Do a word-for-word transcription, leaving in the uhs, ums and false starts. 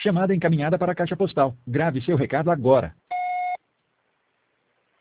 Chamada encaminhada para a caixa postal. Grave seu recado agora.